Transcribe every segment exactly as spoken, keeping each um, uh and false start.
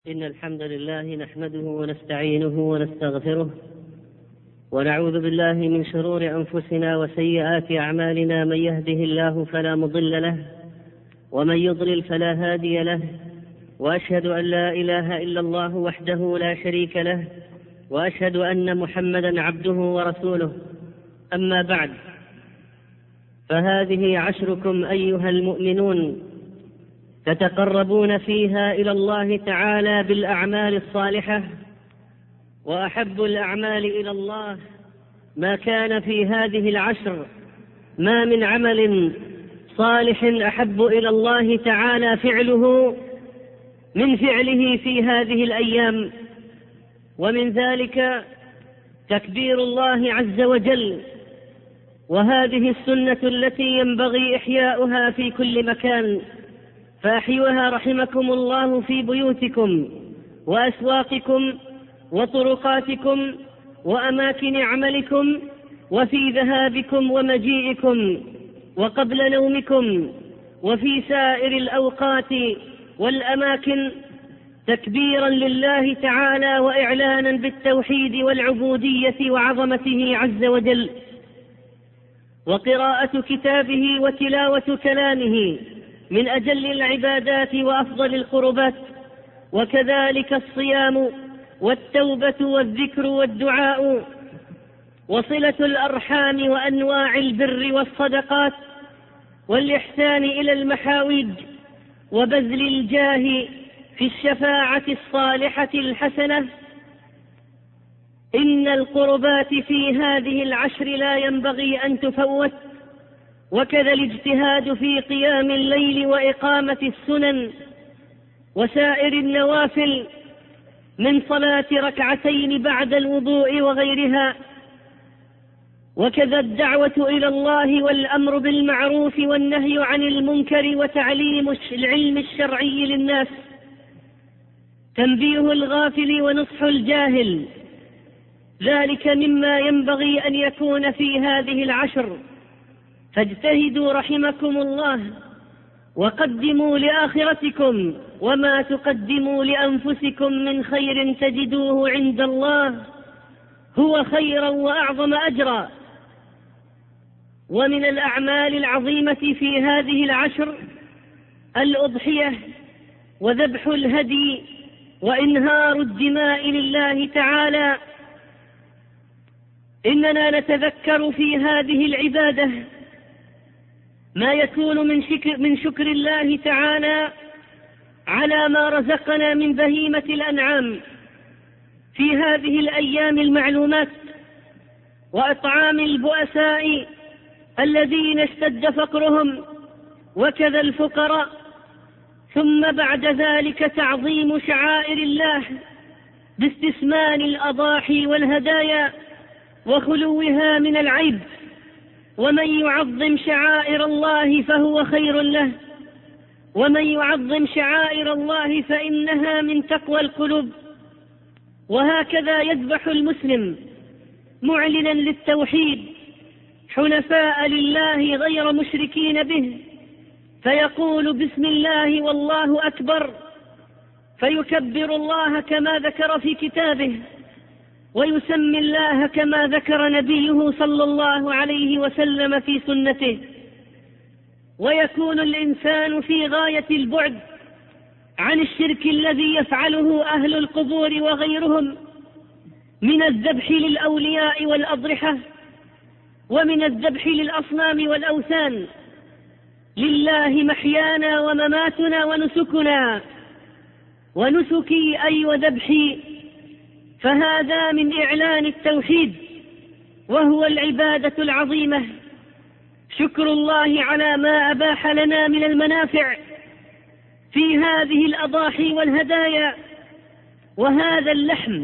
إن الحمد لله نحمده ونستعينه ونستغفره ونعوذ بالله من شرور أنفسنا وسيئات أعمالنا. من يهده الله فلا مضل له ومن يضلل فلا هادي له، وأشهد أن لا إله إلا الله وحده لا شريك له، وأشهد أن محمدا عبده ورسوله. أما بعد، فهذه عشركم أيها المؤمنون تتقربون فيها إلى الله تعالى بالأعمال الصالحة، وأحب الأعمال إلى الله ما كان في هذه العشر. ما من عمل صالح أحب إلى الله تعالى فعله من فعله في هذه الأيام، ومن ذلك تكبير الله عز وجل، وهذه السنة التي ينبغي إحياؤها في كل مكان، فأحيوها رحمكم الله في بيوتكم وأسواقكم وطرقاتكم وأماكن عملكم وفي ذهابكم ومجيئكم وقبل نومكم وفي سائر الأوقات والأماكن، تكبيرا لله تعالى وإعلانا بالتوحيد والعبودية وعظمته عز وجل، وقراءة كتابه وتلاوة كلامه من أجل العبادات وأفضل القربات، وكذلك الصيام والتوبة والذكر والدعاء وصلة الأرحام وأنواع البر والصدقات والإحسان إلى المحاوج وبذل الجاه في الشفاعة الصالحة الحسنة. إن القربات في هذه العشر لا ينبغي أن تفوت، وكذا الاجتهاد في قيام الليل وإقامة السنن وسائر النوافل من صلاة ركعتين بعد الوضوء وغيرها، وكذا الدعوة إلى الله والأمر بالمعروف والنهي عن المنكر وتعليم العلم الشرعي للناس، تنبيه الغافل ونصح الجاهل، ذلك مما ينبغي أن يكون في هذه العشر. فاجتهدوا رحمكم الله وقدموا لآخرتكم، وما تقدموا لأنفسكم من خير تجدوه عند الله هو خيرا وأعظم أجرا. ومن الأعمال العظيمة في هذه العشر الأضحية وذبح الهدي وإنهار الدماء لله تعالى. إننا نتذكر في هذه العبادة ما يكون من شكر, من شكر الله تعالى على ما رزقنا من بهيمة الأنعام في هذه الأيام المعلومات، وإطعام البؤساء الذين اشتد فقرهم، وكذا الفقراء، ثم بعد ذلك تعظيم شعائر الله باستثمان الأضاحي والهدايا وخلوها من العيب. ومن يعظم شعائر الله فهو خير له، ومن يعظم شعائر الله فإنها من تقوى القلوب. وهكذا يذبح المسلم معلنا للتوحيد حنفاء لله غير مشركين به، فيقول بسم الله والله أكبر، فيكبر الله كما ذكر في كتابه، ويسمي الله كما ذكر نبيه صلى الله عليه وسلم في سنته. ويكون الإنسان في غاية البعد عن الشرك الذي يفعله أهل القبور وغيرهم من الذبح للأولياء والأضرحة، ومن الذبح للأصنام والأوثان. لله محيانا ومماتنا ونسكنا، ونسكي أي وذبحي، فهذا من إعلان التوحيد، وهو العبادة العظيمة. شكر الله على ما أباح لنا من المنافع في هذه الأضاحي والهدايا وهذا اللحم،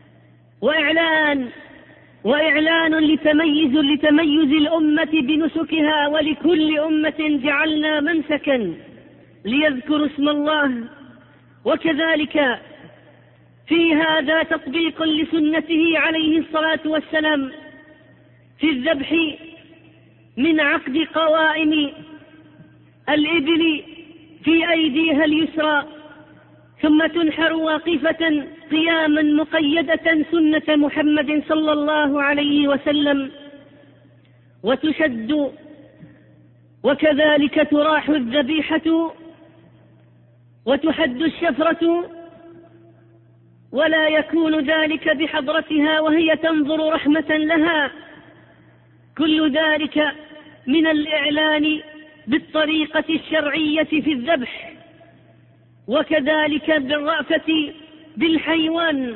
وإعلان وإعلان لتميز لتميز الأمة بنسكها، ولكل أمة جعلنا منسكا ليذكروا اسم الله. وكذلك في هذا تطبيق لسنته عليه الصلاة والسلام في الذبح من عقد قوائم الإبل في أيديها اليسرى ثم تنحر واقفة قياما مقيدة سنة محمد صلى الله عليه وسلم، وتشد وكذلك تراح الذبيحة وتحد الشفرة، ولا يكون ذلك بحضرتها وهي تنظر رحمة لها. كل ذلك من الإعلان بالطريقة الشرعية في الذبح، وكذلك بالرأفة بالحيوان،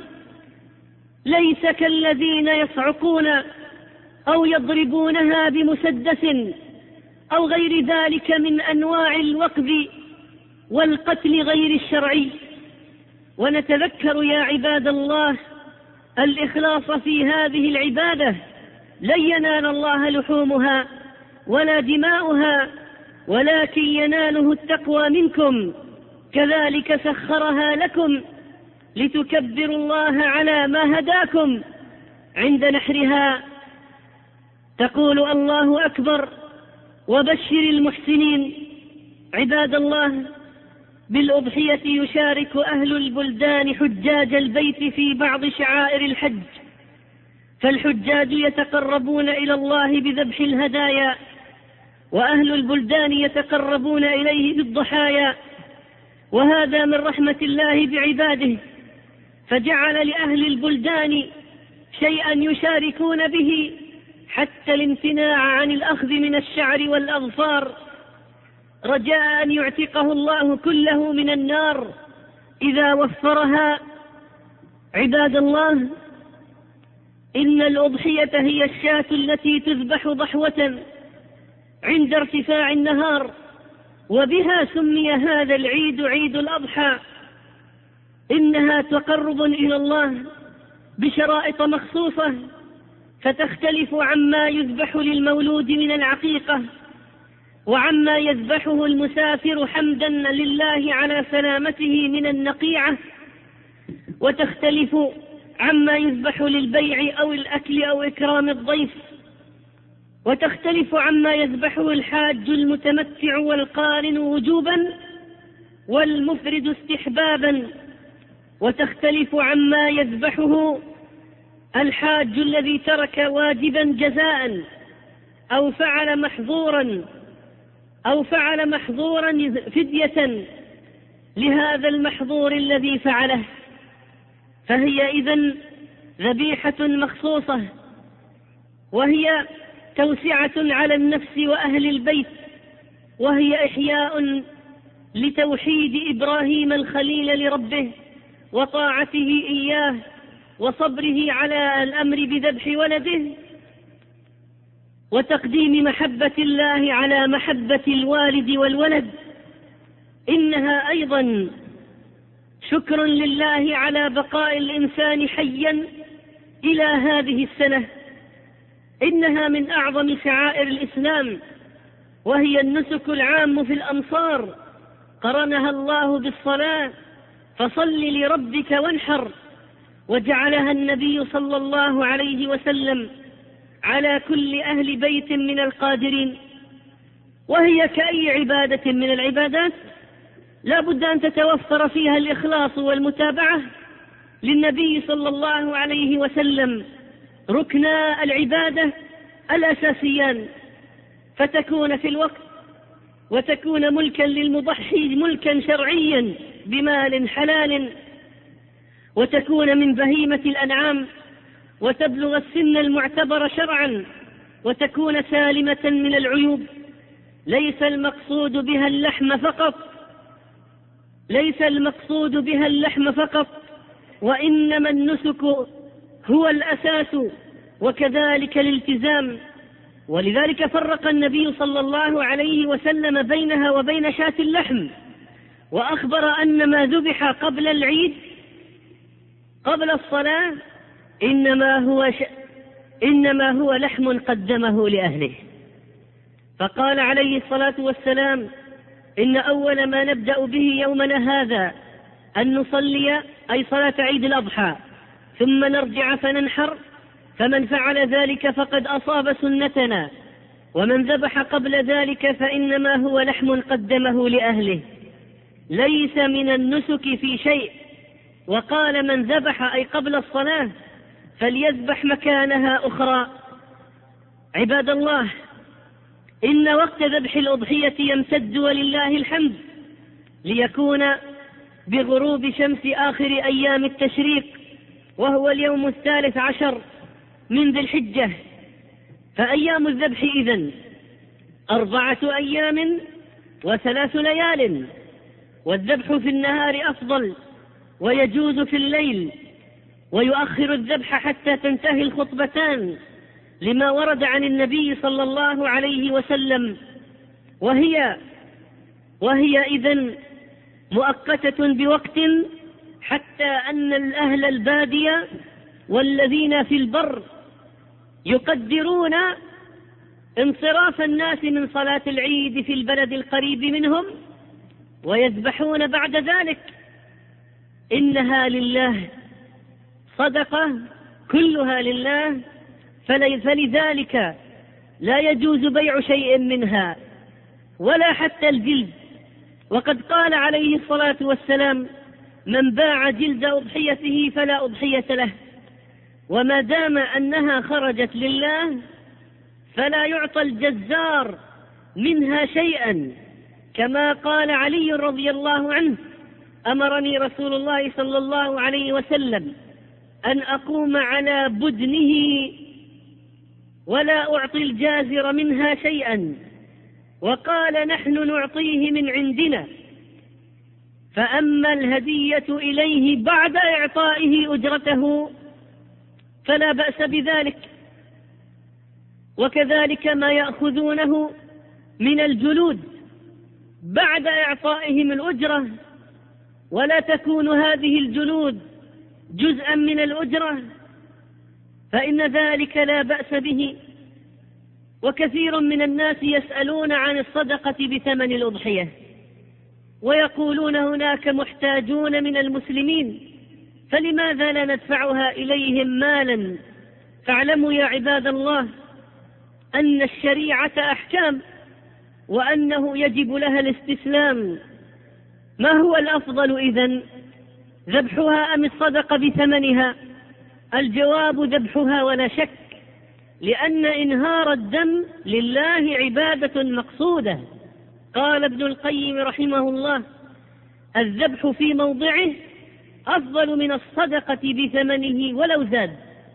ليس كالذين يصعقون أو يضربونها بمسدس أو غير ذلك من أنواع الوقذ والقتل غير الشرعي. ونتذكر يا عباد الله الإخلاص في هذه العبادة، لن ينال الله لحومها ولا دماؤها، ولكن يناله التقوى منكم. كذلك سخرها لكم لتكبروا الله على ما هداكم. عند نحرها تقول الله أكبر وبشر المحسنين. عباد الله، بالأضحية يشارك أهل البلدان حجاج البيت في بعض شعائر الحج، فالحجاج يتقربون إلى الله بذبح الهدايا، وأهل البلدان يتقربون إليه بالضحايا، وهذا من رحمة الله بعباده، فجعل لأهل البلدان شيئا يشاركون به، حتى الامتناع عن الأخذ من الشعر والأظفار، رجاء أن يعتقه الله كله من النار إذا وفرها. عباد الله، إن الأضحية هي الشاة التي تذبح ضحوة عند ارتفاع النهار، وبها سمي هذا العيد عيد الأضحى. إنها تقرب إلى الله بشرائط مخصوصة، فتختلف عما يذبح للمولود من العقيقة، وعما يذبحه المسافر حمدا لله على سلامته من النقيعة، وتختلف عما يذبح للبيع أو الأكل أو إكرام الضيف، وتختلف عما يذبحه الحاج المتمتع والقارن وجوبا والمفرد استحبابا، وتختلف عما يذبحه الحاج الذي ترك واجبا جزاء أو فعل محظورا أو فعل محظورا فدية لهذا المحظور الذي فعله. فهي إذن ذبيحة مخصوصة، وهي توسعة على النفس وأهل البيت، وهي إحياء لتوحيد إبراهيم الخليل لربه وطاعته إياه وصبره على الأمر بذبح ولده، وتقديم محبة الله على محبة الوالد والولد. إنها أيضا شكر لله على بقاء الإنسان حيا إلى هذه السنة. إنها من أعظم شعائر الإسلام، وهي النسك العام في الأمصار، قرنها الله بالصلاة، فصل لربك وانحر، وجعلها النبي صلى الله عليه وسلم على كل أهل بيت من القادرين. وهي كأي عبادة من العبادات لا بد أن تتوفر فيها الإخلاص والمتابعة للنبي صلى الله عليه وسلم، ركنا العبادة الأساسيان، فتكون في الوقت، وتكون ملكا للمضحي ملكا شرعيا بمال حلال، وتكون من بهيمة الأنعام، وتبلغ السن المعتبر شرعا، وتكون سالمة من العيوب. ليس المقصود بها اللحم فقط ليس المقصود بها اللحم فقط وإنما النسك هو الأساس، وكذلك الالتزام. ولذلك فرق النبي صلى الله عليه وسلم بينها وبين شاة اللحم، وأخبر أن ما ذبح قبل العيد قبل الصلاة إنما هو, ش... إنما هو لحم قدمه لأهله. فقال عليه الصلاة والسلام: إن أول ما نبدأ به يومنا هذا أن نصلي، أي صلاة عيد الأضحى، ثم نرجع فننحر، فمن فعل ذلك فقد أصاب سنتنا، ومن ذبح قبل ذلك فإنما هو لحم قدمه لأهله. ليس من النسك في شيء. وقال من ذبح أي قبل الصلاة فليذبح مكانها أخرى. عباد الله، إن وقت ذبح الأضحية يمتد ولله الحمد ليكون بغروب شمس آخر أيام التشريق، وهو اليوم الثالث عشر من ذي الحجة. فأيام الذبح إذن أربعة أيام وثلاث ليال، والذبح في النهار أفضل ويجوز في الليل، ويؤخر الذبح حتى تنتهي الخطبتان لما ورد عن النبي صلى الله عليه وسلم، وهي وهي إذن مؤقتة بوقت، حتى أن الأهل البادية والذين في البر يقدرون انصراف الناس من صلاة العيد في البلد القريب منهم ويذبحون بعد ذلك. إنها لله صدقة كلها لله، فلذلك لا يجوز بيع شيء منها ولا حتى الجلد. وقد قال عليه الصلاة والسلام: من باع جلد أضحيته فلا أضحية له. وما دام أنها خرجت لله فلا يعطى الجزار منها شيئا، كما قال علي رضي الله عنه: أمرني رسول الله صلى الله عليه وسلم أن أقوم على بدنه ولا أعطي الجازر منها شيئا، وقال: نحن نعطيه من عندنا، فأما الهدية إليه بعد إعطائه أجرته فلا بأس بذلك. وكذلك ما يأخذونه من الجلود بعد إعطائهم الأجرة، ولا تكون هذه الجلود جزءا من الأجرة، فإن ذلك لا بأس به. وكثير من الناس يسألون عن الصدقة بثمن الأضحية، ويقولون هناك محتاجون من المسلمين، فلماذا لا ندفعها إليهم مالا؟ فاعلموا يا عباد الله أن الشريعة أحكام، وأنه يجب لها الاستسلام. ما هو الأفضل إذن؟ ذبحها أم الصدقة بثمنها؟ الجواب ذبحها ولا شك، لأن إنهار الدم لله عبادة مقصودة. قال ابن القيم رحمه الله: الذبح في موضعه أفضل من الصدقة بثمنه ولو زاد،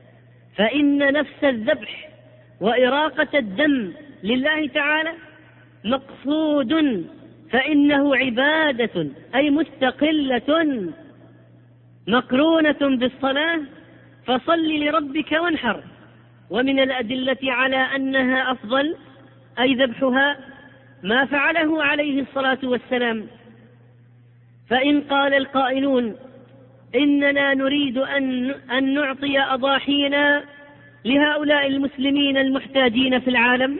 فإن نفس الذبح وإراقة الدم لله تعالى مقصود، فإنه عبادة أي مستقلة مقرونة بالصلاة، فصل لربك وانحر. ومن الأدلة على أنها أفضل أي ذبحها ما فعله عليه الصلاة والسلام. فإن قال القائلون إننا نريد أن, أن نعطي أضاحينا لهؤلاء المسلمين المحتاجين في العالم،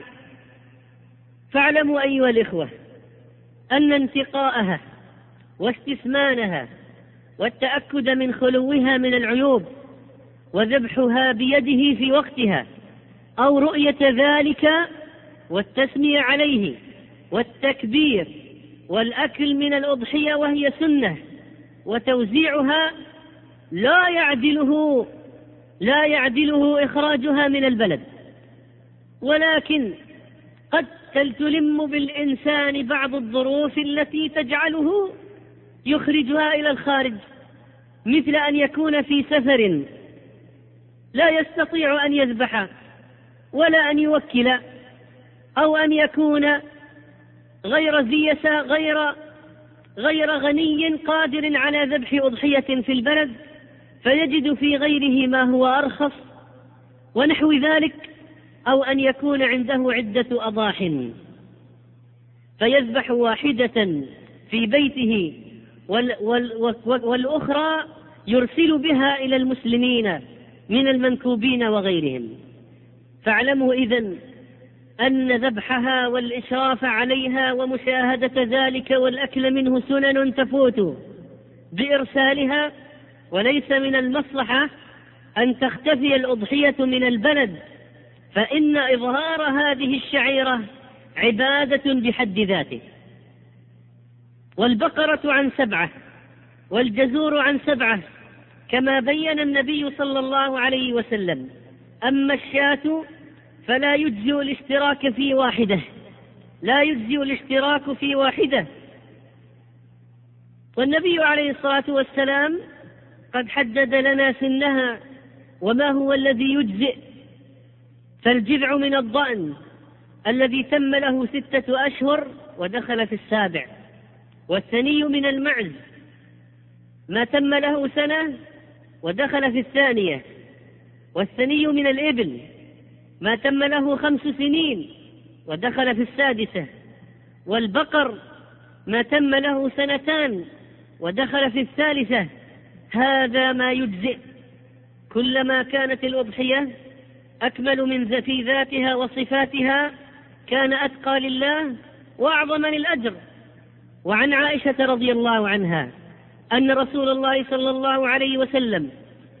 فاعلموا أيها الإخوة أن انتقاءها واستثمانها والتأكد من خلوها من العيوب وذبحها بيده في وقتها، أو رؤية ذلك والتسمية عليه والتكبير والأكل من الأضحية وهي سنة وتوزيعها لا يعدله لا يعدله إخراجها من البلد. ولكن قد تلم بالإنسان بعض الظروف التي تجعله يخرجها إلى الخارج، مثل أن يكون في سفر لا يستطيع أن يذبح ولا أن يوكل، أو أن يكون غير ذي غير غير غني قادر على ذبح أضحية في البلد، فيجد في غيره ما هو أرخص ونحو ذلك، أو أن يكون عنده عدة أضاح فيذبح واحدة في بيته وال وال والأخرى يرسل بها إلى المسلمين من المنكوبين وغيرهم. فاعلموا إذن أن ذبحها والإشراف عليها ومشاهدة ذلك والأكل منه سنن تفوت بإرسالها، وليس من المصلحة أن تختفي الأضحية من البلد، فإن إظهار هذه الشعيرة عبادة بحد ذاته. والبقرة عن سبعة، والجزور عن سبعة، كما بين النبي صلى الله عليه وسلم. أما الشاة فلا يجزئ الاشتراك في واحدة، لا يجزئ الاشتراك في واحدة. والنبي عليه الصلاة والسلام قد حدد لنا سنها وما هو الذي يجزئ. فالجذع من الضأن الذي تم له ستة أشهر ودخل في السابع، والثني من المعز ما تم له سنة ودخل في الثانية، والثني من الإبل ما تم له خمس سنين ودخل في السادسة، والبقر ما تم له سنتان ودخل في الثالثة. هذا ما يجزئ. كلما كانت الأضحية أكمل من في ذاتها وصفاتها كان أتقى لله وأعظم للأجر. وعن عائشة رضي الله عنها أن رسول الله صلى الله عليه وسلم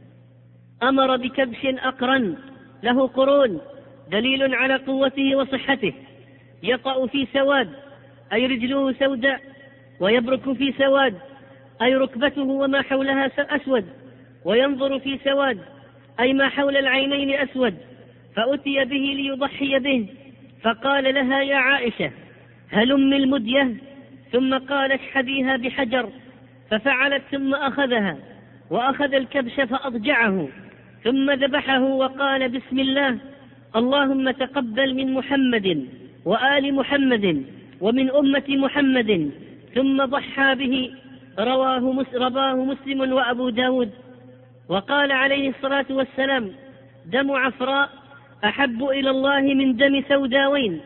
أمر بكبش أقرن له قرون، دليل على قوته وصحته، يطأ في سواد أي رجله سوداء، ويبرك في سواد أي ركبته وما حولها أسود، وينظر في سواد أي ما حول العينين أسود. فأتي به ليضحي به، فقال لها يا عائشة هلم المدية، ثم قال اشحذيها بحجر، ففعلت ثم أخذها وأخذ الكبش فأضجعه، ثم ذبحه وقال بسم الله اللهم تقبل من محمد وآل محمد ومن أمة محمد، ثم ضحى به. رواه رواه مسلم وأبو داود. وقال عليه الصلاة والسلام دم عفراء أحب إلى الله من دم سوداوين.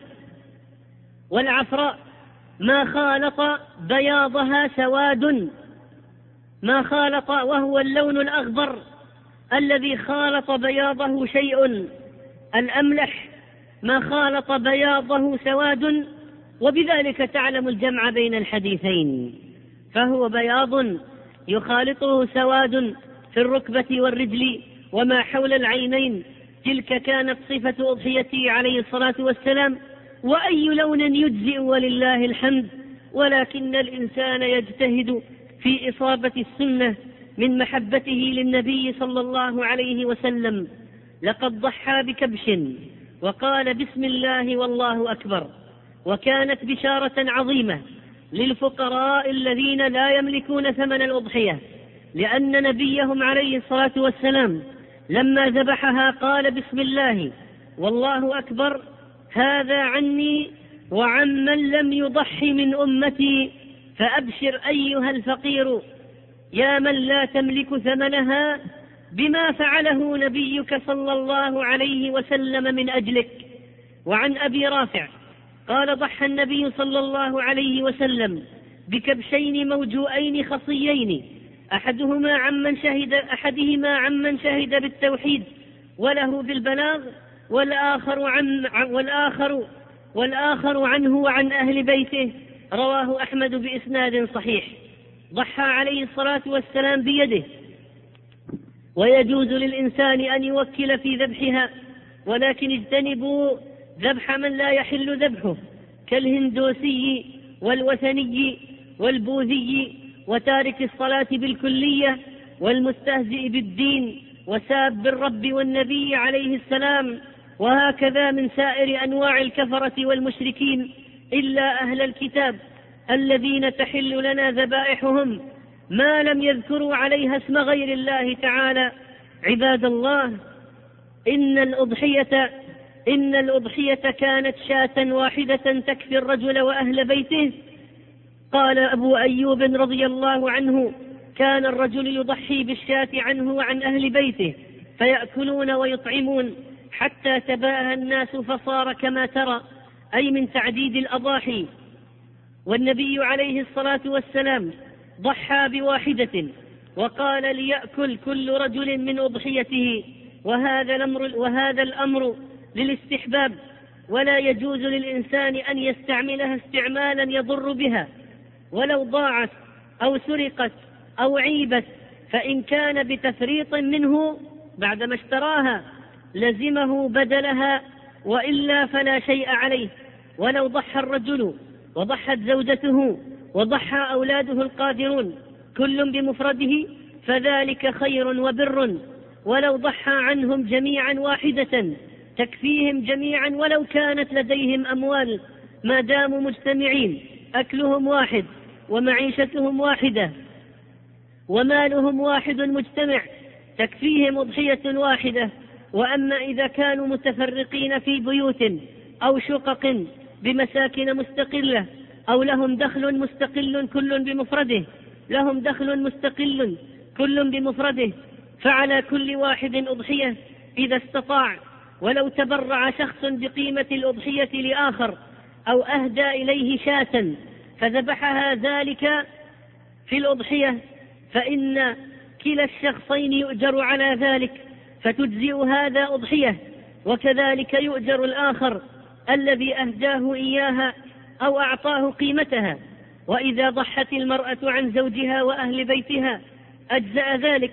والعفراء ما خالط بياضها سواد، ما خالط، وهو اللون الأخضر الذي خالط بياضه شيء. الأملح ما خالط بياضه سواد، وبذلك تعلم الجمع بين الحديثين. فهو بياض يخالطه سواد في الركبة والرجل وما حول العينين. تلك كانت صفة أضحيته عليه الصلاة والسلام. وأي لون يجزئ ولله الحمد، ولكن الإنسان يجتهد في إصابة السنة من محبته للنبي صلى الله عليه وسلم. لقد ضحى بكبش وقال بسم الله والله أكبر، وكانت بشارة عظيمة للفقراء الذين لا يملكون ثمن الأضحية، لأن نبيهم عليه الصلاة والسلام لما ذبحها قال بسم الله والله أكبر، هذا عني وعمن لم يضحي من أمتي، فأبشر أيها الفقير يا من لا تملك ثمنها بما فعله نبيك صلى الله عليه وسلم من أجلك. وعن أبي رافع قال ضحى النبي صلى الله عليه وسلم بكبشين موجوئين خصيين، أحدهما عمن شهد أحدهما عمن شهد بالتوحيد وله بالبلاغ، والآخر عن والآخر والآخر عنه وعن أهل بيته. رواه أحمد بإسناد صحيح. ضحى عليه الصلاة والسلام بيده، ويجوز للإنسان أن يوكل في ذبحها، ولكن اجتنبوا ذبح من لا يحل ذبحه كالهندوسي والوثني والبوذي وتارك الصلاة بالكلية والمستهزئ بالدين وساب الرب والنبي عليه السلام، وهكذا من سائر أنواع الكفرة والمشركين، إلا أهل الكتاب الذين تحل لنا ذبائحهم ما لم يذكروا عليها اسم غير الله تعالى. عباد الله، إن الأضحية إن الأضحية كانت شاة واحدة تكفي الرجل وأهل بيته. قال أبو أيوب رضي الله عنه كان الرجل يضحي بالشاة عنه وعن أهل بيته فيأكلون ويطعمون حتى تباهى الناس فصار كما ترى، أي من تعديد الأضاحي. والنبي عليه الصلاة والسلام ضحى بواحدة وقال ليأكل كل رجل من أضحيته، وهذا الأمر, وهذا الأمر للاستحباب، ولا يجوز للإنسان أن يستعملها استعمالا يضر بها، ولو ضاعت أو سرقت أو عيبت، فإن كان بتفريط منه بعدما اشتراها لزمه بدلها، وإلا فلا شيء عليه. ولو ضحى الرجل وضحت زوجته وضحى أولاده القادرون كل بمفرده فذلك خير وبر، ولو ضحى عنهم جميعا واحدة تكفيهم جميعا ولو كانت لديهم أموال، ما داموا مجتمعين أكلهم واحد ومعيشتهم واحدة ومالهم واحد مجتمع تكفيهم أضحية واحدة. وأما إذا كانوا متفرقين في بيوت أو شقق بمساكن مستقلة أو لهم دخل مستقل كل بمفرده لهم دخل مستقل كل بمفرده فعلى كل واحد أضحية إذا استطاع، ولو تبرع شخص بقيمة الأضحية لآخر أو أهدى إليه شاة فذبحها ذلك في الأضحية فإن كلا الشخصين يؤجر على ذلك فتجزئ هذا أضحية، وكذلك يؤجر الآخر الذي أهداه إياها أو أعطاه قيمتها. وإذا ضحت المرأة عن زوجها وأهل بيتها أجزأ ذلك،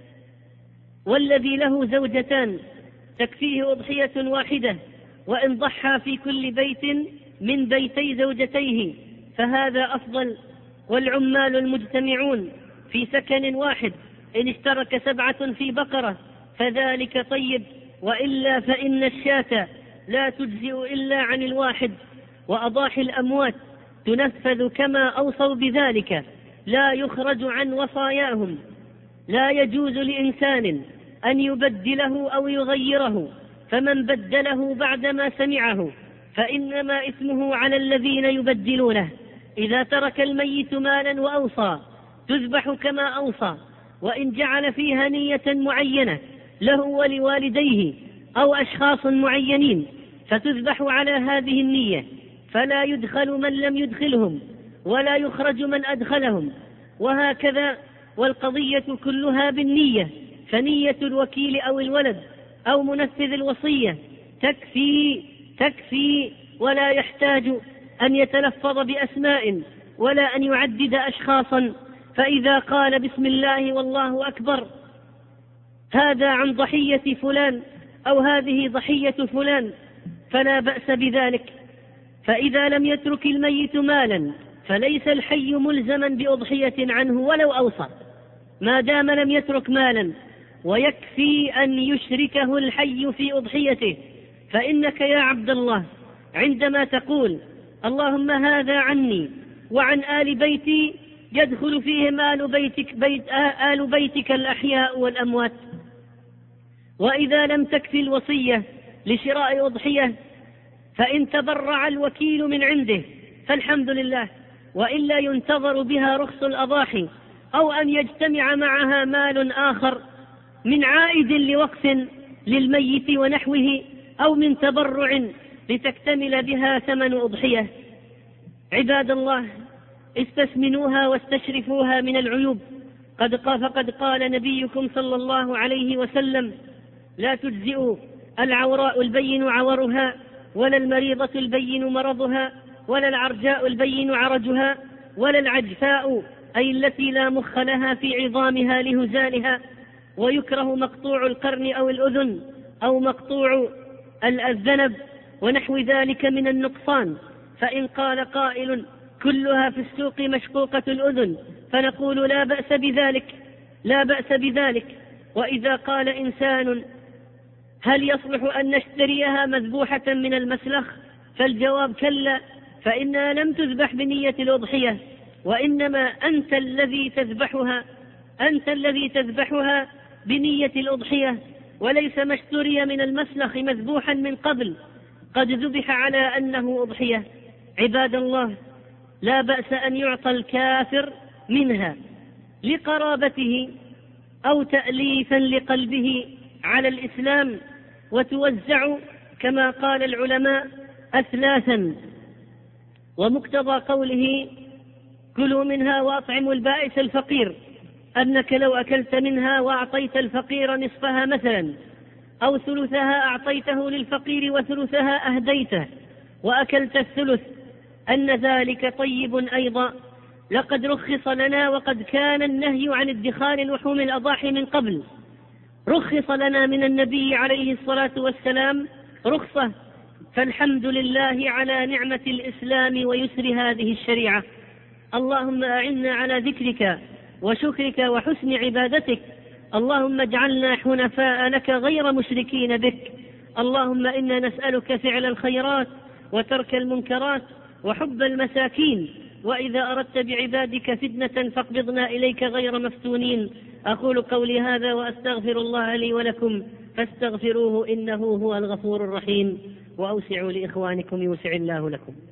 والذي له زوجتان تكفيه أضحية واحدة، وإن ضحى في كل بيت من بيتي زوجتيه فهذا أفضل. والعمال المجتمعون في سكن واحد إن اشترك سبعة في بقرة فذلك طيب، وإلا فإن الشاة لا تجزئ إلا عن الواحد. وأضاحي الأموات تنفذ كما أوصوا بذلك لا يخرج عن وصاياهم، لا يجوز لإنسان أن يبدله أو يغيره، فمن بدله بعدما سمعه فإنما إثمه على الذين يبدلونه. إذا ترك الميت مالا وأوصى تذبح كما أوصى، وإن جعل فيها نية معينة له ولوالديه أو أشخاص معينين فتذبح على هذه النية، فلا يدخل من لم يدخلهم ولا يخرج من أدخلهم، وهكذا. والقضية كلها بالنية، فنية الوكيل أو الولد أو منفذ الوصية تكفي تكفي ولا يحتاج أن يتلفظ بأسماء ولا أن يعدد أشخاصا. فإذا قال بسم الله والله أكبر هذا عن ضحية فلان أو هذه ضحية فلان فلا بأس بذلك. فإذا لم يترك الميت مالا فليس الحي ملزما بأضحية عنه ولو أوصى، ما دام لم يترك مالا، ويكفي أن يشركه الحي في أضحيته. فإنك يا عبد الله عندما تقول اللهم هذا عني وعن آل بيتي يدخل فيهم آل بيتك, بيت آل بيتك الأحياء والأموات. وإذا لم تكفي الوصية لشراء أضحية فإن تبرع الوكيل من عنده فالحمد لله، وإلا ينتظر بها رخص الأضاحي أو أن يجتمع معها مال آخر من عائد لوقف للميت ونحوه أو من تبرع لتكتمل بها ثمن أضحية. عباد الله استثمنوها واستشرفوها من العيوب، قد قال فقد قال نبيكم صلى الله عليه وسلم لا تجزئ العوراء البين عورها ولا المريضة البين مرضها ولا العرجاء البين عرجها ولا العجفاء أي التي لا مخ لها في عظامها لهزالها. ويكره مقطوع القرن أو الأذن أو مقطوع الذنب ونحو ذلك من النقصان. فإن قال قائل كلها في السوق مشقوقة الأذن فنقول لا بأس بذلك لا بأس بذلك. وإذا قال إنسان هل يصلح أن نشتريها مذبوحة من المسلخ فالجواب كلا، فإنها لم تذبح بنية الأضحية، وإنما أنت الذي تذبحها أنت الذي تذبحها بنية الأضحية، وليس ما اشتري من المسلخ مذبوحا من قبل قد ذبح على أنه أضحية. عباد الله لا بأس أن يعطى الكافر منها لقرابته أو تأليفا لقلبه على الإسلام، وتوزع كما قال العلماء أثلاثا. ومقتضى قوله كلوا منها وأطعموا البائس الفقير أنك لو أكلت منها وأعطيت الفقير نصفها مثلا أو ثلثها أعطيته للفقير وثلثها أهديته وأكلت الثلث أن ذلك طيب أيضا. لقد رخص لنا وقد كان النهي عن ادخار لحوم الأضاحي من قبل، رخص لنا من النبي عليه الصلاة والسلام رخصة، فالحمد لله على نعمة الإسلام ويسر هذه الشريعة. اللهم أعنا على ذكرك وشكرك وحسن عبادتك. اللهم اجعلنا حنفاء لك غير مشركين بك. اللهم إنا نسألك فعل الخيرات وترك المنكرات وحب المساكين، وإذا أردت بعبادك فتنة فاقبضنا إليك غير مفتونين. أقول قولي هذا وأستغفر الله لي ولكم فاستغفروه إنه هو الغفور الرحيم، وأوسعوا لإخوانكم يوسع الله لكم.